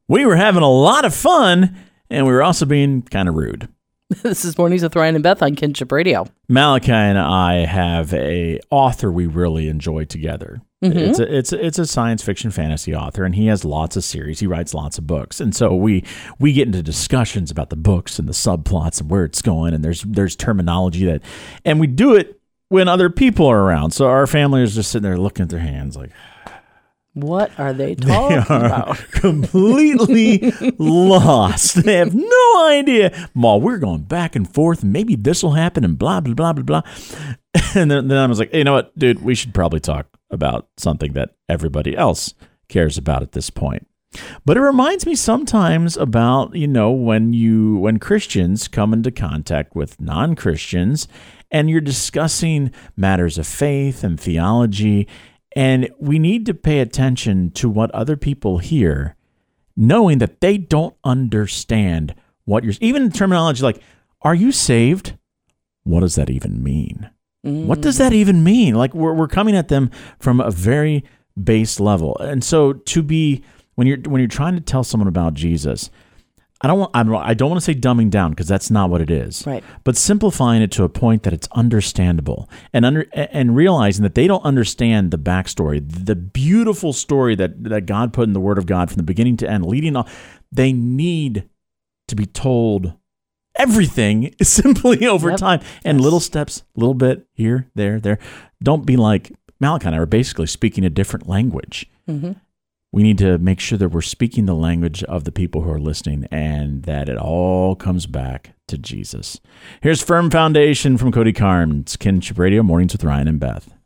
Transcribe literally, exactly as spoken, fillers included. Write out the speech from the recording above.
We were having a lot of fun, and we were also being kind of rude. This is Mornings with Ryan and Beth on Kinship Radio. Malachi and I have a author we really enjoy together. Mm-hmm. It's a it's a, it's a science fiction fantasy author, and he has lots of series. He writes lots of books, and so we we get into discussions about the books and the subplots and where it's going. And there's there's terminology that, and we do it when other people are around. So our family is just sitting there looking at their hands like, what are they talking they are about? Completely lost. They have no idea. While we're going back and forth, and maybe this will happen, and blah, blah, blah, blah, blah. And then, then I was like, hey, you know what, dude, we should probably talk about something that everybody else cares about at this point. But it reminds me sometimes about, you know, when you when Christians come into contact with non-Christians and you're discussing matters of faith and theology. And we need to pay attention to what other people hear, knowing that they don't understand what you're, even terminology like, are you saved? What does that even mean? Mm. What does that even mean? Like we're we're coming at them from a very base level. And so to be, when you're when you're trying to tell someone about Jesus, I don't want, I don't want to say dumbing down because that's not what it is. Right. But simplifying it to a point that it's understandable and under and realizing that they don't understand the backstory, the beautiful story that, that God put in the Word of God from the beginning to end, leading on. They need to be told everything simply over yep. time and yes. little steps, little bit here, there, there. Don't be like Malachi and I are basically speaking a different language. Mm-hmm. We need to make sure that we're speaking the language of the people who are listening and that it all comes back to Jesus. Here's Firm Foundation from Cody Carnes, Kinship Radio, Mornings with Ryan and Beth.